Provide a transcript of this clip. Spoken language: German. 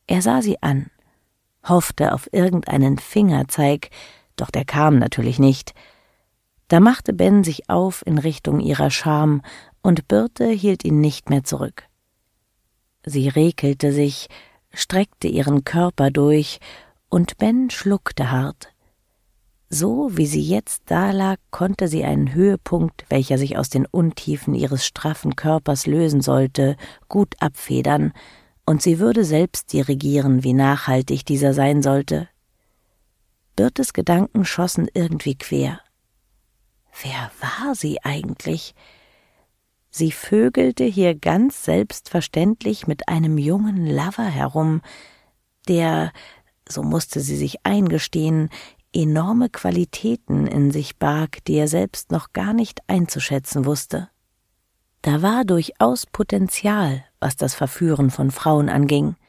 Er sah sie an, hoffte auf irgendeinen Fingerzeig, doch der kam natürlich nicht. Da machte Ben sich auf in Richtung ihrer Scham, und Birte hielt ihn nicht mehr zurück. Sie räkelte sich, streckte ihren Körper durch, und Ben schluckte hart. So wie sie jetzt dalag, konnte sie einen Höhepunkt, welcher sich aus den Untiefen ihres straffen Körpers lösen sollte, gut abfedern, und sie würde selbst dirigieren, wie nachhaltig dieser sein sollte. Birtes Gedanken schossen irgendwie quer. Wer war sie eigentlich? Sie vögelte hier ganz selbstverständlich mit einem jungen Lover herum, der, so musste sie sich eingestehen, enorme Qualitäten in sich barg, die er selbst noch gar nicht einzuschätzen wusste. Da war durchaus Potenzial, was das Verführen von Frauen anging.